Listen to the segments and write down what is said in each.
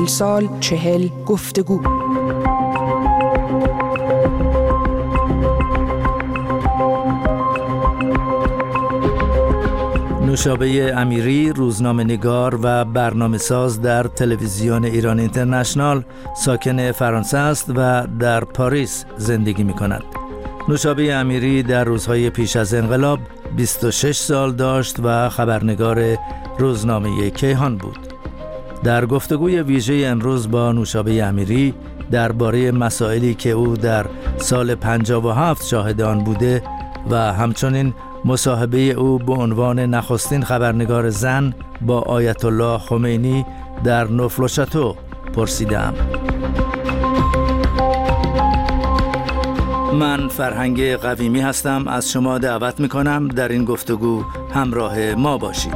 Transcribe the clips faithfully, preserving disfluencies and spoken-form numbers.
چهل سال چهل گفتگو. نوشابه امیری روزنامه‌نگار و برنامه‌ساز در تلویزیون ایران اینترنشنال ساکن فرانسه است و در پاریس زندگی می‌کند. نوشابه امیری در روزهای پیش از انقلاب بیست و شش سال داشت و خبرنگار روزنامه کیهان بود. در گفتگوی ویژه امروز با نوشابه امیری درباره مسائلی که او در سال پنجاه و هفت شاهد آن بوده و همچنین مصاحبه او به عنوان نخستین خبرنگار زن با آیت الله خمینی در نوفل و شاتو پرسیدم. من فرهنگ قویمی هستم، از شما دعوت میکنم در این گفتگو همراه ما باشید.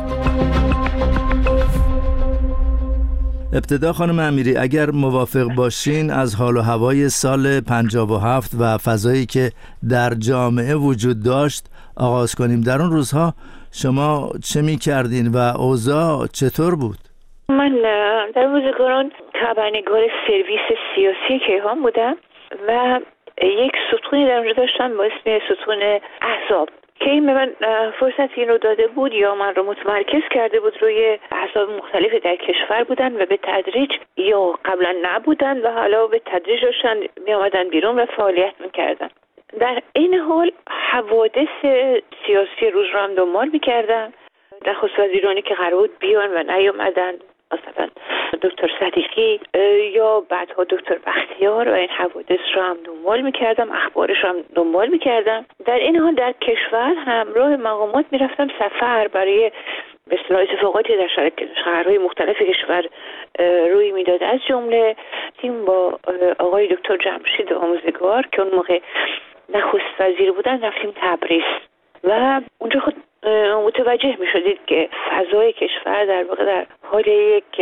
ابتدا خانم امیری اگر موافق باشین از حال و هوای سال پنجاه و هفت و فضایی که در جامعه وجود داشت آغاز کنیم. در اون روزها شما چه می کردین و اوضاع چطور بود؟ من در روزگاران خبرنگار سرویس سیاسی کیهان بودم و یک ستونی در اونجا داشتم با اسم ستون احزاب که این به من فرصت این رو داده بود یا من رو متمرکز کرده بود روی احزاب مختلف در کشور بودن و به تدریج یا قبلا نبودن و حالا به تدریج داشتن می آمدن بیرون و فعالیت میکردن. در این حال حوادث سیاسی روز رو هم دنبال میکردم. نخست وزیرانی که قرار بود بیان و نیامدن، مثلا دکتر صدیقی یا بعدها دکتر بختیار، و این حوادث رو هم دنبال میکردم، اخبارش رو هم دنبال میکردم. در این حال در کشور همراه مقامات میرفتم سفر برای به اصطلاح اتفاقاتی در شهرهای مختلف کشور روی میداد. از جمله تیم با آقای دکتر جمشید آموزگار که اون موقع نخست وزیر بودن رفتیم تبریز و اونجا خود متوجه می شدید که فضای کشور در واقع در حال یک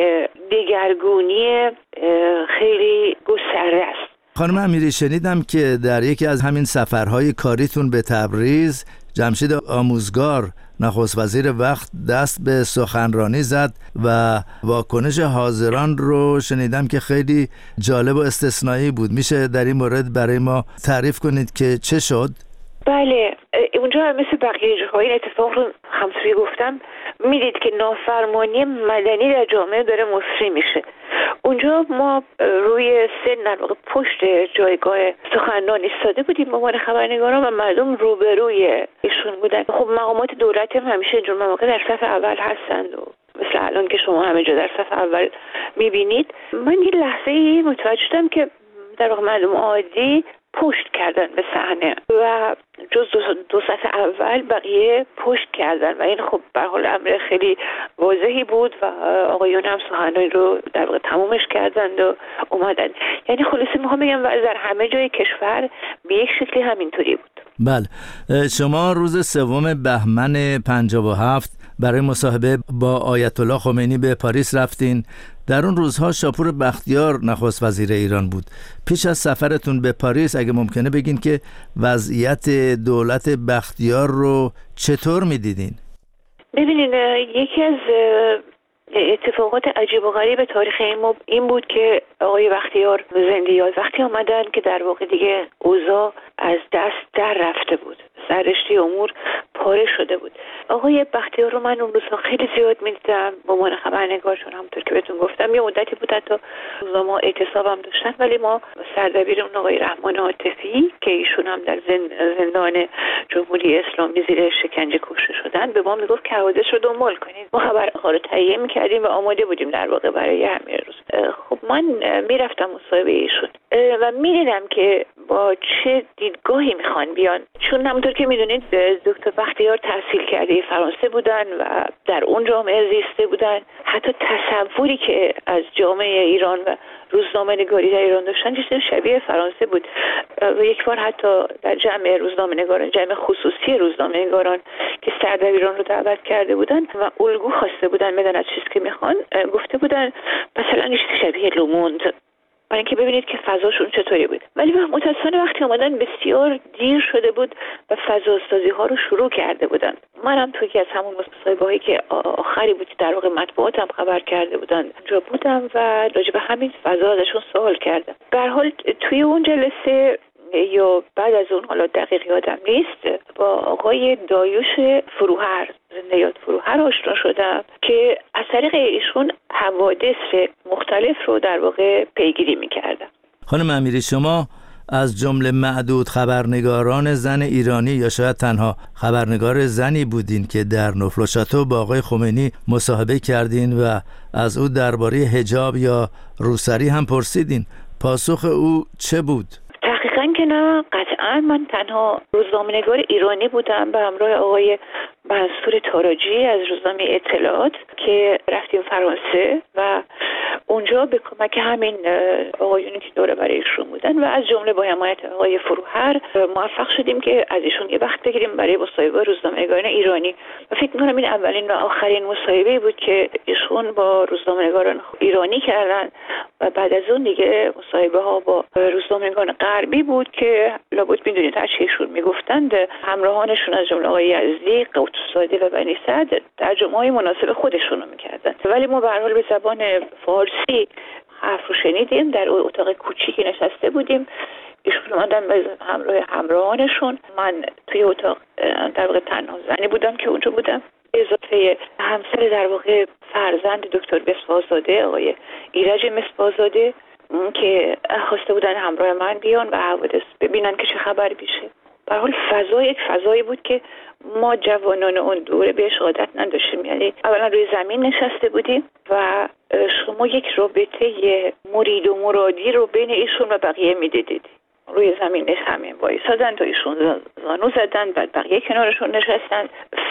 دگرگونی خیلی گسترده است. خانم امیری شنیدم که در یکی از همین سفرهای کاریتون به تبریز جمشید آموزگار نخست وزیر وقت دست به سخنرانی زد و واکنش حاضران رو شنیدم که خیلی جالب و استثنایی بود. میشه در این مورد برای ما تعریف کنید که چه شد؟ بله، اونجا مثل بقیه جاهای اتفاق رو همطوری گفتم میدید که نافرمانی مدنی در جامعه داره مسری میشه. اونجا ما روی سن در واقع پشت جایگاه سخنران ایستاده بودیم به عنوان خبرنگاران و مردم روبروی ایشون بودن. خب مقامات دولت هم همیشه اینجور مواقع در صف اول هستند و مثل الان که شما همه جا در صف اول میبینید. من یه لحظه متوجه شدم که در واقع مردم عادی پشت کردن به صحنه و جز دو, دو صف اول بقیه پشت کردن و این خب به حال امر خیلی واضحی بود و آقایون هم سخنرانی رو در واقع تمامش کردند و اومدن. یعنی خلاصه میخوام بگم در همه جای کشور به یک شکلی همینطوری بود. بله، شما روز سوم بهمن پنجاه و هفت برای مصاحبه با آیت الله خمینی به پاریس رفتین. در اون روزها شاپور بختیار نخست وزیر ایران بود. پیش از سفرتون به پاریس اگه ممکنه بگین که وضعیت دولت بختیار رو چطور میدیدین؟ ببینید، یکی از اتفاقات عجیب و غریب تاریخ این بود که آقای بختیار زنده یاد وقتی آمدن که در واقع دیگه اوضاع از دست در رفته بود، سررشته امور پاره شده بود. آقای بختیار رو من اون روزها خیلی زیاد می‌دیدم به عنوان خبرنگار، چون همونطور که بهتون گفتم یه مدتی بود حتی روزنامه‌ها اعتصاب هم داشتن، ولی ما سردبیر اون آقای رحمان عاطفی که ایشون هم در زندان جمهوری اسلامی زیر شکنجه کشته شدن به ما میگفت که حوادث رو دنبال کنید. ما خبرها رو تهیه می‌کردیم و آماده بودیم در واقع برای همین روز. خب من میرفتم مصاحبه ایشون و می‌دیدم که با چه دیدگاهی میخوان بیان، چون همونطور که میدونید دکتر بختیار تحصیل کرده فرانسه بودن و در اون جامعه زیسته بودن. حتی تصوری که از جامعه ایران و روزنامه نگاری در ایران داشتن چیزی شبیه فرانسه بود. و یک بار حتی در جمع روزنامه نگاران، جمع خصوصی روزنامه نگاران که سردبیران رو دعوت کرده بودن و الگو خواسته بودن بدن از چیزی که میخوان، گفته بودن مثلا چیزی شبیه لوموند. برای اینکه ببینید که فضاشون چطوری بود. ولی متأسفانه وقتی اومدن بسیار دیر شده بود و فضاسازی ها رو شروع کرده بودن. منم توی که از همون مصاحبه‌هایی که آخری بود در واقع مطبوعاتم خبر کرده بودن اونجا بودم و راجع به همین فضا ازشون سوال کردم. به هر حال توی اون جلسه یا بعد از اون، حالا دقیق یادم نیست، با آقای دایوش فروهر، زندۀاد فروهر آشنا شدم که از طریق ایشون حوادث مختلف رو در واقع پیگیری می‌کردم. خانم امیری، شما از جمله معدود خبرنگاران زن ایرانی یا شاید تنها خبرنگار زنی بودین که در نوفل و شاتو با آقای خمینی مصاحبه کردین و از او درباره حجاب یا روسری هم پرسیدین. پاسخ او چه بود؟ دقیقاً که نه، قطعاً من تنها روزنامه‌نگار ایرانی بودم به همراه آقای منصور تاراجی از روزنامه اطلاعات که رفتیم فرانسه و اونجا به کمک همین آقایونی که دوره برای ایشون بودن و از جمله با حمایت آقای فروهر موفق شدیم که از ایشون یه وقت بگیریم برای مصاحبه روزنامه‌نگاران ایرانی و فکر می‌کنم این اولین و آخرین مصاحبه بود که ایشون با روزنامه‌نگاران ایرانی کردن و بعد از اون دیگه مصاحبه‌ها با روزنامه‌نگاران غربی بود که لابد می‌دونید هر چی ایشون میگفتند همراهانشون از جمله آقای یزدی، قوط‌زاده و بنی سعد ترجمه‌های مناسب خودشون رو می‌کردن. ولی ما به هر حال به زبان فارسی حرف رو شنیدیم، در اتاق کوچیکی نشسته بودیم، ایشون اومدن به همراه همراهانشون، من توی اتاق در واقع تنها زنی بودم که اونجا بودم، اضافه همسر در واقع فرزند دکتر مصباح‌زاده آقای ایرج مصباح‌زاده که خواسته بودن همراه من بیان و حوادث ببینن که چه خبر میشه. به هر حال فضا یک فضایی بود که ما جوانان اون دوره بهش عادت نداشتیم. یعنی اولا روی زمین نشسته بودیم و شما یک رابطه مرید و مرادی رو بین ایشون و بقیه میدیدید. روی زمین همین وایسادن تا ایشون زانو زدن و بقیه کنارشون نشستن.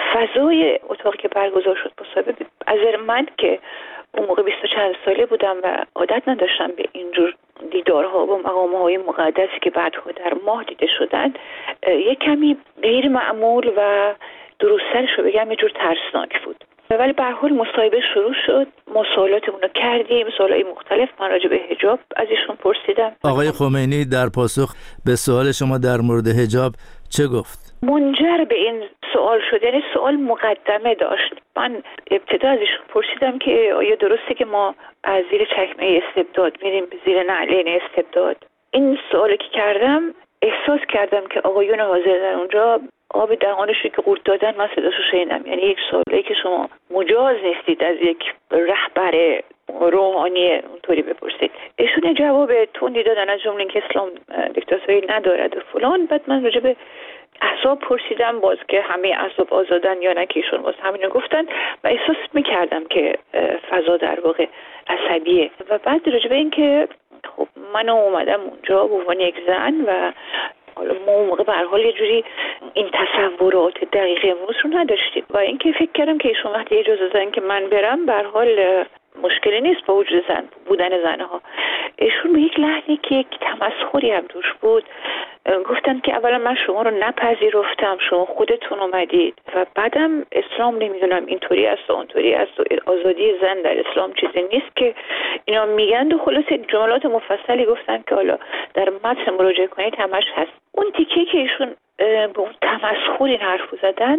فضای اتاقی که برگزار شد مصاحبه از من که اون موقع بیست و چند ساله بودم و عادت نداشتم به اینجور دیدارها و مقام‌های مقدسی که بعدها در ماه دیده شدن، یک کمی غیر معمول و درست‌ترش رو بگم یه جور ترسناک بود. ولی به هر حال مصاحبه شروع شد، ما سوالاتمون رو کردیم، سوالای مختلف. من راجع به حجاب از ایشون پرسیدم. آقای خمینی در پاسخ به سوال شما در مورد حجاب چه گفت؟ منجر به این سوال شد، یعنی سوال مقدمه داشت. من ابتدا از ایشون پرسیدم که آیا درسته که ما از زیر چکمه استبداد میریم به زیر نعلین استبداد؟ این سوالی که کردم احساس کردم که آقایون حاضر در اونجا آب دهانشو که قورت دادن، من صداشو شنیدم. یعنی یک سوالی که شما مجاز نیستید از یک رهبر روحانی اونطوری بپرسید. ایشون جواب تندی دادن از جمله اینکه اسلام دیکتاتوری ندارد و فلان. بعد من راجع به احزاب پرسیدم، باز که همه احزاب آزادن یا نه، که ایشون باز همینو گفتن و احساس میکردم که فضا در واقع عصبیه. و بعد راجع به این که خب من اومدم اونجا به عنوان یک زن و حالا ما اون موقع به هر حال یه جوری این تصورات دقیق امروز رو نداشتیم و اینکه فکر کردم که ایشون وقتی اجازه دادن که من برم، به هر حال مشکلی نیست با وجود زن بودن زنها. ایشون به یک لحنی که یک تمسخری هم توش بود گفتن که اولا من شما رو نپذیرفتم، شما خودتون اومدید و بعدم اسلام نمیدونم اینطوری است و اونطوری است و آزادی زن در اسلام چیزی نیست که اینا میگن و خلاص جملات مفصلی گفتن که حالا در متن مراجعه کنید همش هست. اون تیکه که ایشون به اون تمسخر این حرفو زدن،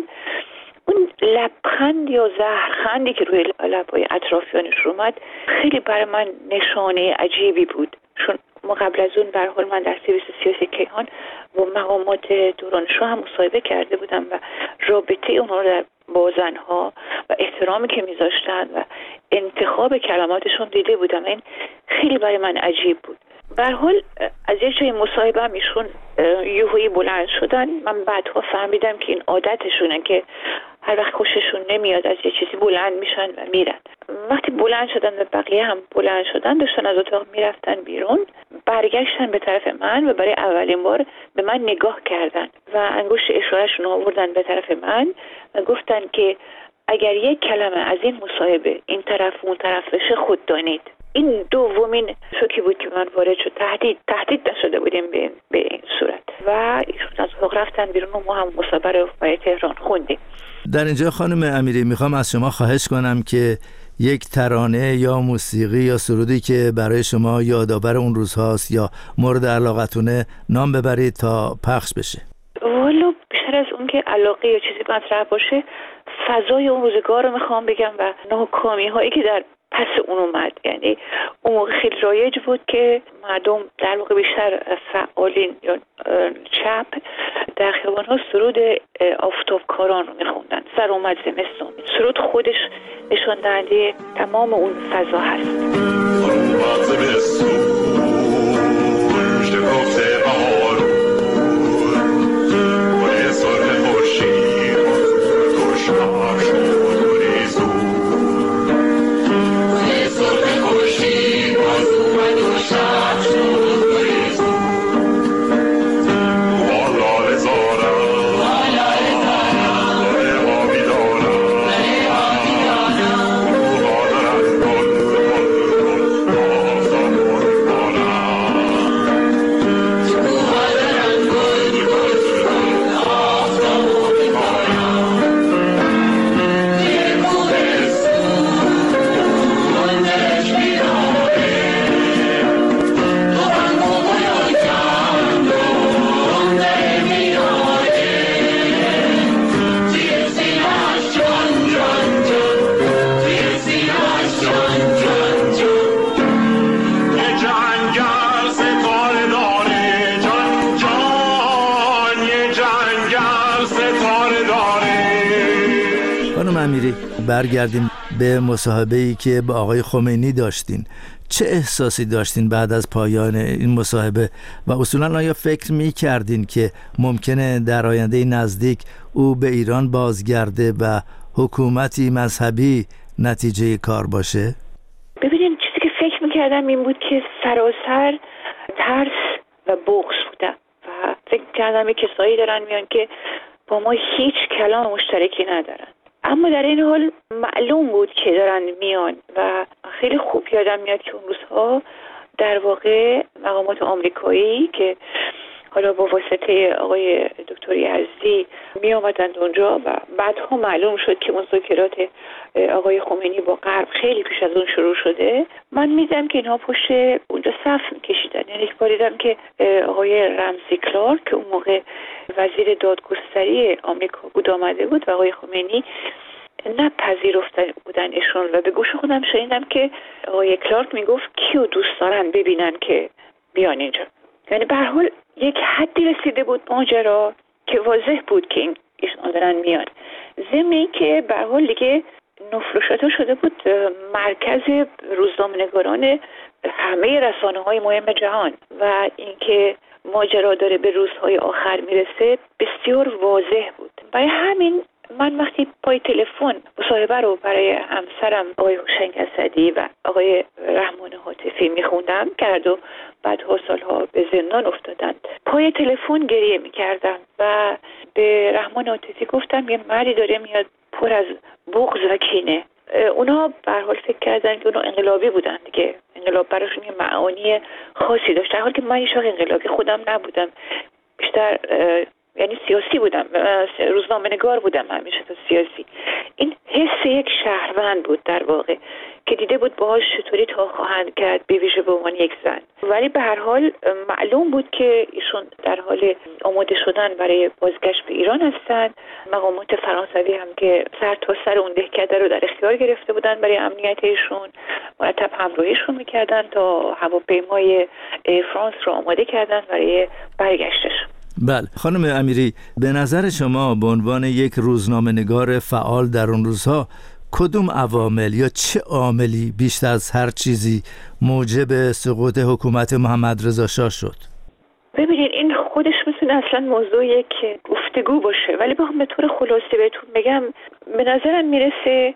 اون لبخند یا زهرخندی که روی لبای اطرافیانش اومد خیلی برای من نشانه عجیبی بود. چون ما قبل از اون به هر حال من در سرویس سیاسی کیهان با مقامات دوران شاه هم مصاحبه کرده بودم و رابطه اونها رو در با زنها و احترامی که میذاشتن و انتخاب کلماتشون دیده بودم. این خیلی برای من عجیب بود. به هر حال از یک جای مصاحبه هم ایشون یهویی بلند شدن. من بعدها فهمیدم که این عادتشونه که هر وقت خوششون نمیاد از یه چیزی بلند میشن و میرن. وقتی بلند شدن و بقیه هم بلند شدن، داشتن از اتاق میرفتن بیرون، برگشتن به طرف من و برای اولین بار به من نگاه کردن و انگشت اشارهشون آوردن به طرف من و گفتن که اگر یک کلمه از این مصاحبه این طرف اون طرف بشه خود دانید. این دومین شوکی بود که من وارد شد. تهدید تهدید نشده بودیم به به این صورت و ایشون از اتاق رفتن بیرون و ما هم مصاحبه رو برای تهران خوندیم. در اینجا خانم امیری میخوام از شما خواهش کنم که یک ترانه یا موسیقی یا سرودی که برای شما یادآور اون روزهاست یا مورد علاقتونه نام ببرید تا پخش بشه. والا بیشتر از اون که علاقه یا چیزی مطرح باشه، فضای اون روزگار رو میخوام بگم و ناکامی هایی که در پس اون اومد. یعنی اون موقع خیلی رایج بود که مردم در واقع بیشتر فعالین یا چپ در خیابان ها سرود آفتابکاران رو میخوندن. سر اومد زمستون. سرود خودش نشان دهنده تمام اون فضا هست. برگردیم به مصاحبه‌ای که با آقای خمینی داشتین. چه احساسی داشتین بعد از پایان این مصاحبه و اصولاً آیا فکر می‌کردین که ممکنه در آینده نزدیک او به ایران بازگرده و حکومتی مذهبی نتیجه کار باشه؟ ببینید، چیزی که فکر می‌کردم این بود که سراسر ترس و بغض بودم و فکر کردم کسایی دارن میان که با ما هیچ کلام مشترکی ندارن، اما در این حال معلوم بود که دارن میان و خیلی خوب یادم میاد که اون روزها در واقع مقامات آمریکایی که حالا با واسطه آقای دکتر یزدی می آمدند اونجا و بعدها معلوم شد که مذاکرات آقای خمینی با غرب خیلی پیش از اون شروع شده. من میدم که اینها پشت اونجا صف میکشیدن. یعنی یک بار دیدم که آقای رمزی کلارک که اون موقع وزیر دادگستری آمریکا بود آمده بود و آقای خمینی نپذیرفتن بودن ایشون و به گوش خودم شنیدم که آقای کلارک میگفت کیو دوست دارن ببینن که بیان اینجا. یعنی به هر حال یک حدی رسیده بود ماجرا که واضح بود که این ایشون دارن میان. ضمن که به هر حال دیگه نفروشاتا شده بود مرکز روزنامه‌نگاران همه رسانه‌های مهم جهان و اینکه ماجرا داره به روزهای آخر میرسه بسیار واضح بود. برای همین من وقتی پای تلفن مصاحبه رو برای همسرم آقای حسین اسدی و آقای رحمان هاتفی میخوندم کرد و بعدها سالها به زندان افتادند، پای تلفن گریه میکردم و به رحمان هاتفی گفتم یه مردی داره میاد پر از بغض و کینه. اونا به هر حال فکر کردن که اونا انقلابی بودن دیگه، انقلاب براشون یه معانی خاصی داشت، در حالی که من هیچ وقت انقلابی خودم نبودم، بیشتر یعنی سیاسی بودم، روزنامه‌نگار بودم همیشه تا سیاسی. این حس یک شهروند بود در واقع که دیده بود باهاش چطوری تا خواهند کرد به ویژه به عنوان یک زن. ولی به هر حال معلوم بود که ایشون در حال آماده شدن برای بازگشت به ایران هستند. مقامات فرانسوی هم که سر تا سر اون دهکده رو در اختیار گرفته بودن برای امنیت ایشون، مرتب همراهیشون میکردن تا هواپیمای فرانس رو آماده کردن برای برگشتش. بله خانم امیری، به نظر شما به عنوان یک روزنامه‌نگار فعال در اون روزها کدوم عوامل یا چه عاملی بیشتر از هر چیزی موجب سقوط حکومت محمد رضا شاه شد؟ ببینید این خودش میتونه اصلا موضوع که گفتگو باشه، ولی بخوام به طور خلاصه بهتون بگم به نظرم میرسه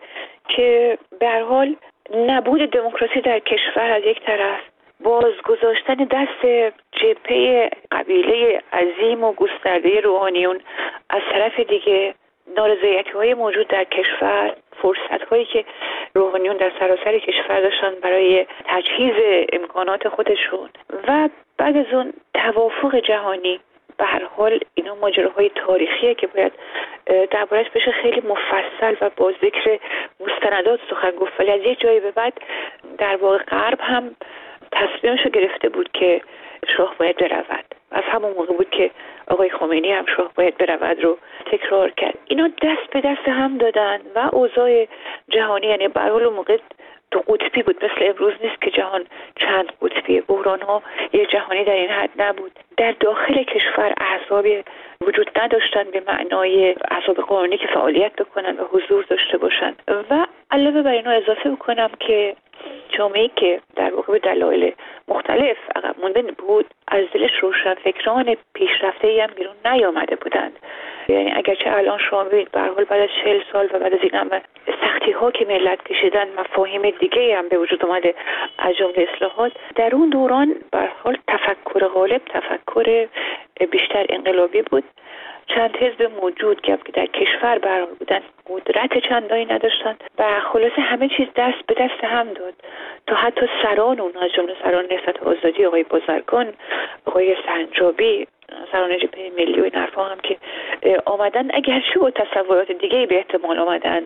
که به هر حال نبود دموکراسی در کشور از یک طرف، بازگذاشتن دست جبهه قبیله عظیم و گسترده روحانیون از طرف دیگه، نارضایتی‌های موجود در کشور، فرصت‌هایی که روحانیون در سراسر کشور داشتن برای تجهیز امکانات خودشون و بعد از اون توافق جهانی. به هر حال اینا ماجراهای تاریخیه که باید درباره‌اش بشه خیلی مفصل و با ذکر مستند مستندات سخن گفت، ولی از یک جایی به بعد در واقع غرب هم تصمیمش رو گرفته بود که شاه باید برود. از همون موقع بود که آقای خمینی هم شاه باید برود رو تکرار کرد. اینا دست به دست هم دادن و اوضاع جهانی، یعنی به هر حال اون موقع دو قطبی بود، مثل امروز نیست که جهان چند قطبی. بحران ها یه جهانی در این حد نبود. در داخل کشور احزاب وجود نداشتن به معنای احزاب قانونی که فعالیت بکنن و حضور داشته باشن. و علاوه بر اینو اضافه بکنم که جامعه‌ای که در واقع به دلایل مختلف عقب مونده بود، از دلش روشنفکران پیشرفته‌ای هم بیرون نیامده بودند. یعنی اگرچه الان شما ببینید به هر حال بعد از چهل سال و بعد از این هم سختی ها که ملت کشیدن، مفاهیم دیگه هم به وجود اومده از جمله اصلاحات، در اون دوران به هر حال تفکر غالب تفکر بیشتر انقلابی بود. چند حزب موجود که در کشور برقرار بودن قدرت چندانی نداشتن و خلاصه همه چیز دست به دست هم داد تا حتی سران اون، از جمله سران نهضت آزادی آقای بازرگان، آقای سنجابی، سران جبهه ملی و این حرفا هم که آمدن، اگرچه با تصورات دیگه به احتمال آمدن،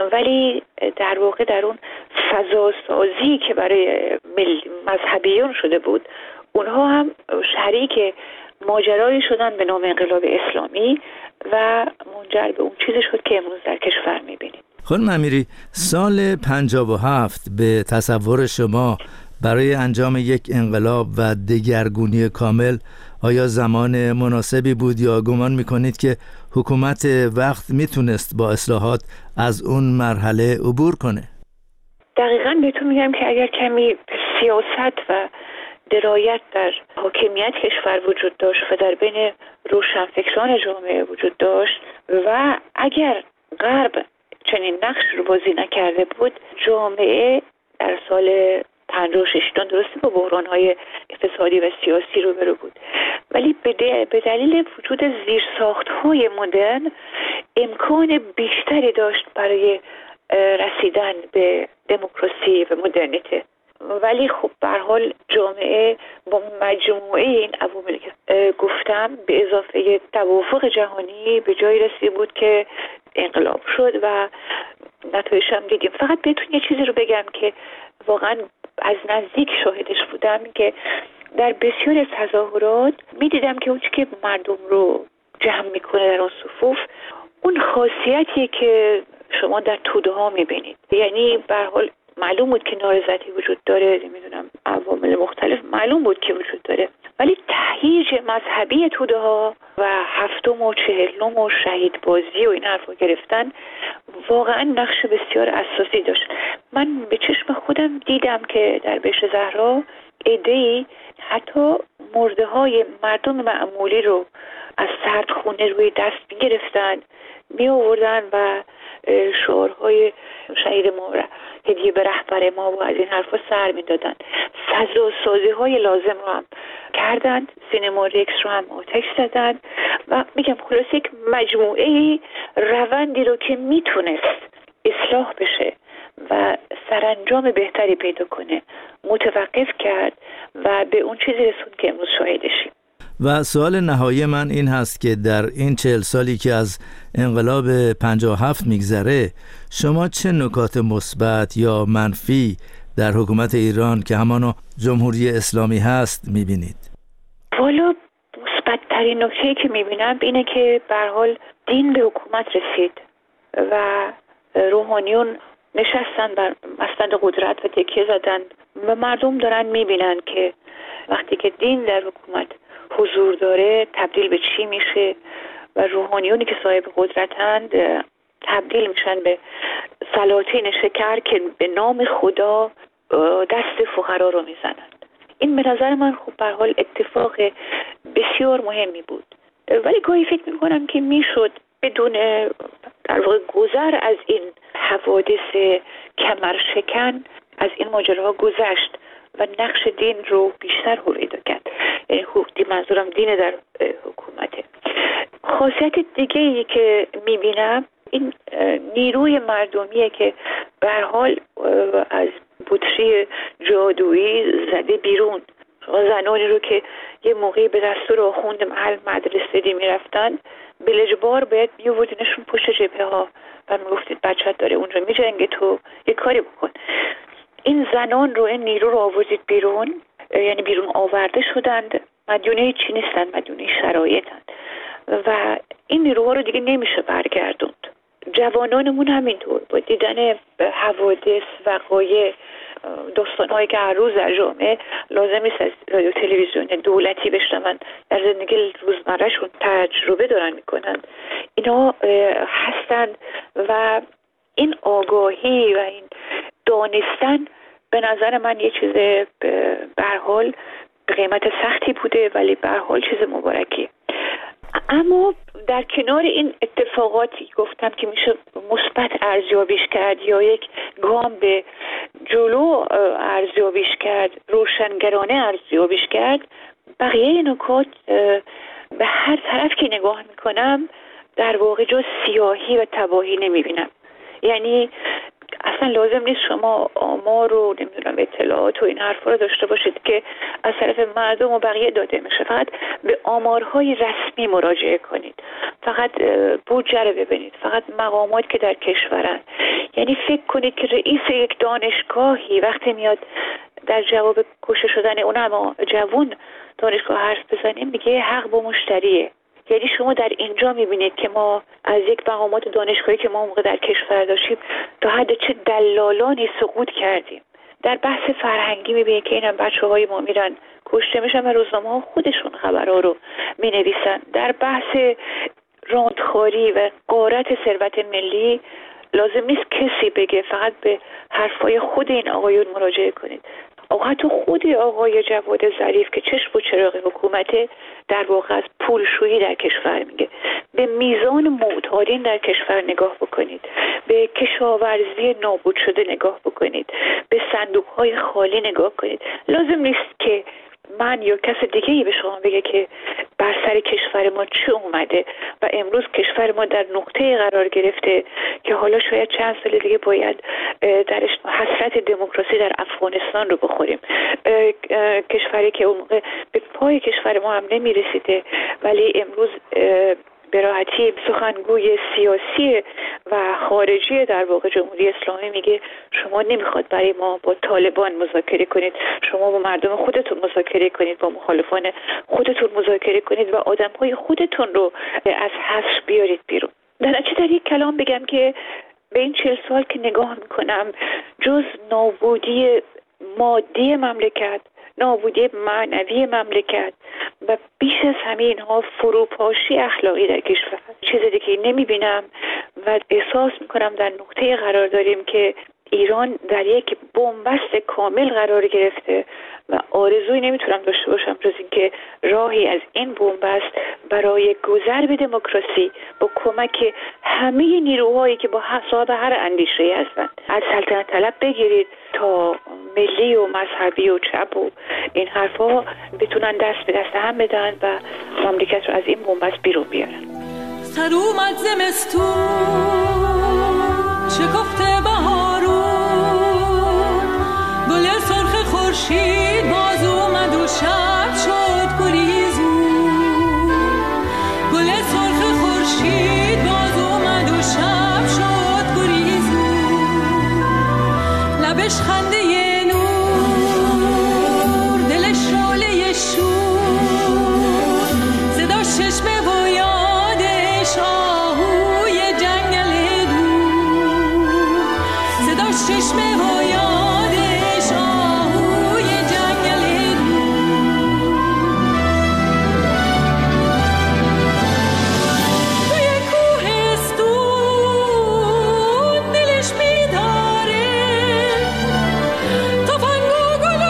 ولی در واقع در اون فضا سازی که برای مذهبیون شده بود، اونها هم شریک ماجرایی شدن به نام انقلاب اسلامی و منجر به اون چیزی شد که امروز در کشور می‌بینیم. خانم امیری، سال پنجاه و هفت به تصور شما برای انجام یک انقلاب و دگرگونی کامل آیا زمان مناسبی بود یا گمان می‌کنید که حکومت وقت میتونست با اصلاحات از اون مرحله عبور کنه؟ دقیقاً بهتون میگم که اگر کمی سیاست و درایت در حاکمیت کشور وجود داشت و در بین روشنفکران جامعه وجود داشت و اگر غرب چنین نقش رو بازی نکرده بود، جامعه در سال پنجاه و شش درسته با بحران‌های اقتصادی و سیاسی روبرو بود، ولی به دلیل وجود زیرساخت‌های مدرن امکان بیشتری داشت برای رسیدن به دموکراسی و مدرنیته. ولی خب به هر حال جامعه با مجموعه این عوامل که گفتم به اضافه توافق جهانی به جایی رسیده بود که انقلاب شد و نتایجش هم دیدیم. فقط بهتون یه چیزی رو بگم که واقعا از نزدیک شاهدش بودم، که در بسیاری از تظاهرات میدیدم که اون چی که مردم رو جمع میکنه در اون صفوف، اون خاصیتی که شما در توده ها میبینید. یعنی به هر حال معلوم بود که نارضایتی وجود داره، نمیدونم عوامل مختلف معلوم بود که وجود داره، ولی تهییج مذهبی توده ها و هفتم و چهلم و شهید بازی و این حرفا گرفتن واقعا نقش بسیار اساسی داشت. من به چشم خودم دیدم که در بهشت زهرا عده‌ای حتی مرده های مردم معمولی رو از سردخونه روی دست می‌گرفتن، می آوردن و شعارهای شهید ما هدیه به رهبر ما و از این حرفا سر می دادن. فضا سازی های لازم رو هم کردن، سینما ریکس رو هم آتش زدن و میگم خلاص یک مجموعه روندی رو که میتونست اصلاح بشه و سرانجام بهتری پیدا کنه متوقف کرد و به اون چیزی رسوند که امروز شاهدشیم. و سوال نهایی من این هست که در این چهل سالی که از انقلاب پنجاه و هفت میگذره، شما چه نکات مثبت یا منفی در حکومت ایران که همانا جمهوری اسلامی هست میبینید؟ والا مثبت ترین نکته‌ای که میبینم اینه که به هر حال دین به حکومت رسید و روحانیون نشستن بر مستند قدرت و تکیه زدن و مردم دارن میبینن که وقتی که دین در حکومت حضور داره تبدیل به چی میشه و روحانیونی که صاحب قدرتند تبدیل میشن به سلاطین شکر که به نام خدا دست فقرا رو میزنند. این به نظر من خب به هر حال اتفاق بسیار مهمی بود، ولی گاهی فکر میکنم که میشد بدون در واقع گذر از این حوادث کمرشکن از این ماجراها گذشت و نقش دین رو بیشتر هویدا کرد. یعنی دی منظورم دین در حکومته. خاصیت دیگه ای که میبینم این نیروی مردمیه که به هر حال از بطری جادویی زده بیرون زنانی رو که یه موقعی به دستور آخوند محل مدرسه دی میرفتن بلجبار باید میوردینشون پشت جبهه ها و میگفتید بچت داره اونجا میجنگه، تو یه کاری بکن. این زنان رو، این نیرو رو آوردید بیرون، یعنی بیرون آورده شدند، مدیونه چی نیستن، مدیونه شرایطن و این نیروها رو دیگه نمیشه برگردوند. جوانانمون همینطور با دیدن حوادث، وقایع، داستان‌هایی که هر روز در جامعه لازم نیست از رادیو تلویزیون دولتی بشنون، در زندگی روزمرهشون تجربه دارن میکنن، اینا هستند و این آگاهی و این دانستن به نظر من یه چیز به هر حال قیمت سختی بوده ولی به هر حال چیز مبارکی. اما در کنار این اتفاقاتی گفتم که میشه مثبت ارزیابیش کرد یا یک گام به جلو ارزیابیش کرد، روشنگرانه ارزیابیش کرد، بقیه نکات به هر طرف که نگاه میکنم در واقع جز سیاهی و تباهی نمیبینم. یعنی اصلا لازم نیست شما آمار رو نمیدونم اطلاعات و این حرفا رو داشته باشید که از طرف مردم و بقیه داده میشه، فقط به آمارهای رسمی مراجعه کنید، فقط بودجه رو ببینید، فقط مقامات که در کشورن. یعنی فکر کنید که رئیس یک دانشگاهی وقتی میاد در جواب کشته شدن اون اما جوون دانشگاه حرف بزنیم میگه حق با مشتریه. یعنی شما در اینجا میبینید که ما از یک مقامات دانشگاهی که ما موقع در کشور داشتیم تا حد چه دلالانی سقوط کردیم. در بحث فرهنگی میبینید که اینم بچه های ما میرن کشته میشن و روزنامه ها خودشون خبرها رو مینویسن. در بحث راندخواری و غارت ثروت ملی لازم نیست کسی بگه، فقط به حرفای خود این آقایون مراجعه کنید. او حتی خود آقای جواد ظریف که چشم و چراغ حکومت در واقع از پولشویی در کشور میگه. به میزان معتادین در کشور نگاه بکنید، به کشاورزی نابود شده نگاه بکنید، به صندوق‌های خالی نگاه کنید. لازم نیست که من یا کس دیگه‌ای به شما بگه که بر سر کشور ما چه اومده و امروز کشور ما در نقطه قرار گرفته که حالا شاید چند سال دیگه باید درش حسرت دموکراسی در افغانستان رو بخوریم. کشوری که اون موقع به پای کشور ما هم نمیرسیده ولی امروز به راحتی سخنگوی سیاسی و خارجی در واقع جمهوری اسلامی میگه شما نمیخواد برای ما با طالبان مذاکره کنید، شما با مردم خودتون مذاکره کنید، با مخالفان خودتون مذاکره کنید و آدمهای خودتون رو از حصر بیارید بیرون. در نتیجه در یک کلام بگم که به این چهل سال که نگاه میکنم جز نابودی مادی مملکت، نابودی معنوی مملکت و بیش از همه اینها فروپاشی اخلاقی در کشور چیز دیگه نمیبینم و احساس میکنم در نقطه قرار داریم که ایران در یک بنبست کامل قرار گرفته و آرزویی نمیتونم داشته باشم جز اینکه راهی از این بنبست برای گذر به دموکراسی با کمک همه نیروهایی که با صاحب هر اندیشه‌ای هستند، از سلطنت طلب بگیرید تا ملی و مذهبی و چپ و این حرفا، بتونن دست به دست هم بدن و مملکت رو از این بنبست بیرون بیارن. سر اومد زمستون شکفته بهارون، گل سرخ خورشید باز اومد و شب شد گریزون، گل سرخ خورشید باز اومد و شب شد گریزون، لبش خنده نور دلش شعله شور، صدا چشمه و یادش آهوی جنگل دور، صدا چشمه و یادش آهوی جنگل دور، توی کوهستون دلش میداره تفنگ و گل و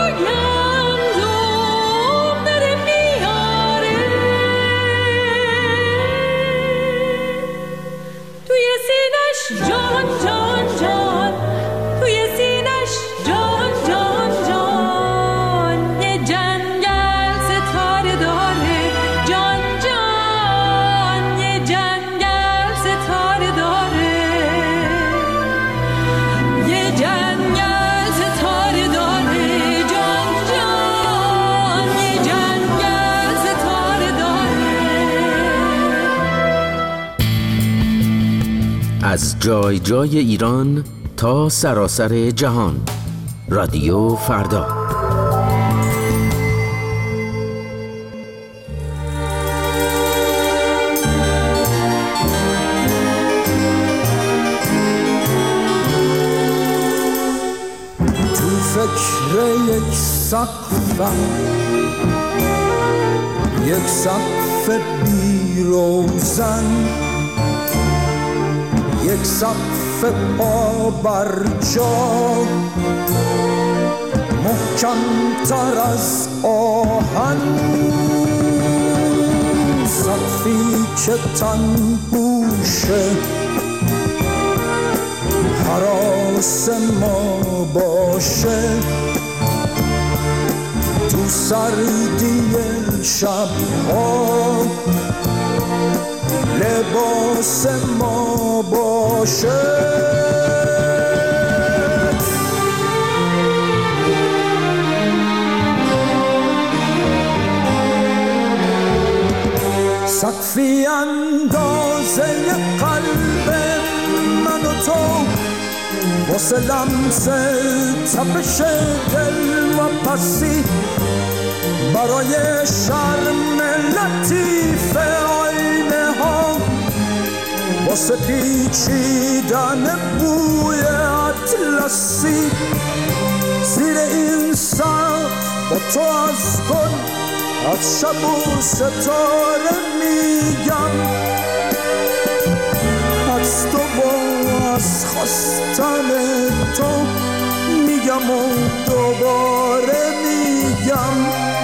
گندم داره میاره، توی سینش جان جان جان، توی سینش جان جان جان، یه جنگل ستاره داره جان جان، یه جنگل ستاره داره، یه جنگل ستاره داره جان جان، از جای جای ایران تا سراسر جهان. رادیو فردا. تو فکر یک سقفم، یک سقف بی روزن، یک سقف پا بر جا، محکم تر از آهن، سقفی که تن گوشه هراس ما باشه، تو سردی شبها لباس ما باشه. سقفی اندازه قلب من و تو، واسه لمس تپش دل و پسی، برای شرم لطیف آینه ها، واسه پیچیدن بوی اطلسی، زیر این سقف با تو از گل، از شب و ستاره میگم، از تو و از خواستن تو میگم و دوباره میگم،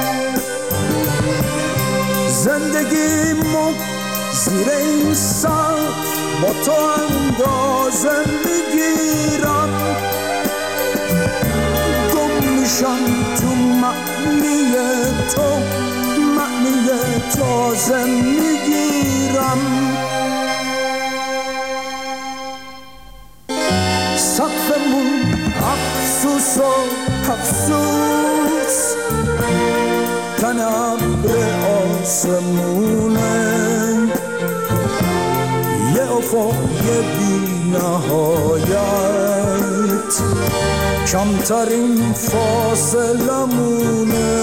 زندگیمو زیر این سقف با تو اندازه میگیرم، گم میشم تو معنی تو، معنی تازه میگیرم. سقفمون افسوس و افسوس، تن ابر آسمونه، یه افق بی نهایت، کمترین فاصله مونه،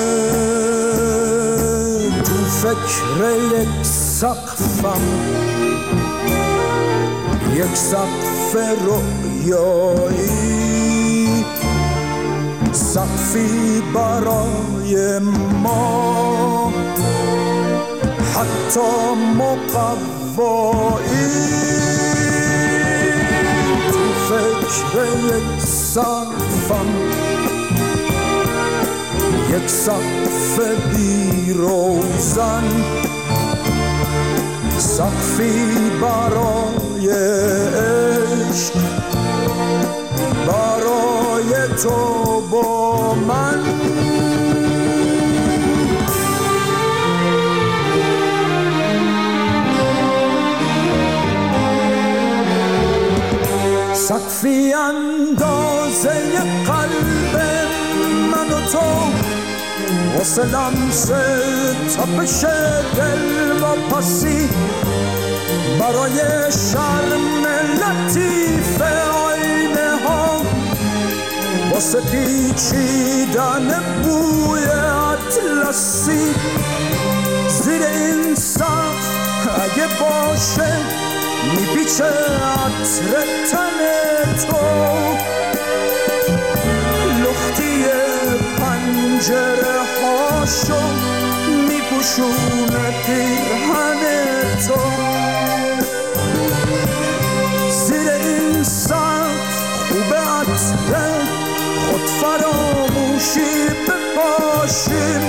تو فکر یک سقفم، یک سقف رویایی، سقفی برای ما حتی مقوایی، تو فکر یک سقفم، یک سقف بی روزن، سقفی برای عشق، برای تو با من. سقفی اندازه قلب من و تو، واسه لمس تپش دل و پسی، برای شرم لطیف آینه ها، واسه پیچیدن بوی اطلسی، زیر این سقف اگه باشه میپیچه عطر تن تو، لختی پنجره هاشو میپوشونه پیرهن تو، زیر این سقف خوب عطر خود فراموشی بپاشیم،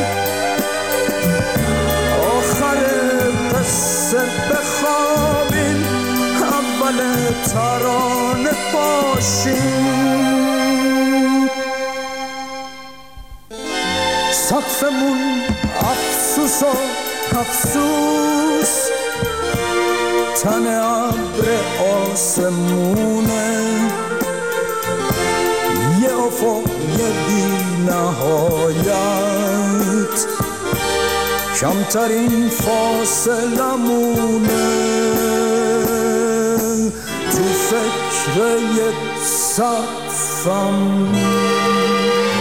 آخر قصه بخوابیم، اول ترانه باشیم. سقفمون افسوس و افسوس، تن ابر آسمونه، یه افق بی نهایت، کمترین فاصله مونه، تو فکر یک صفم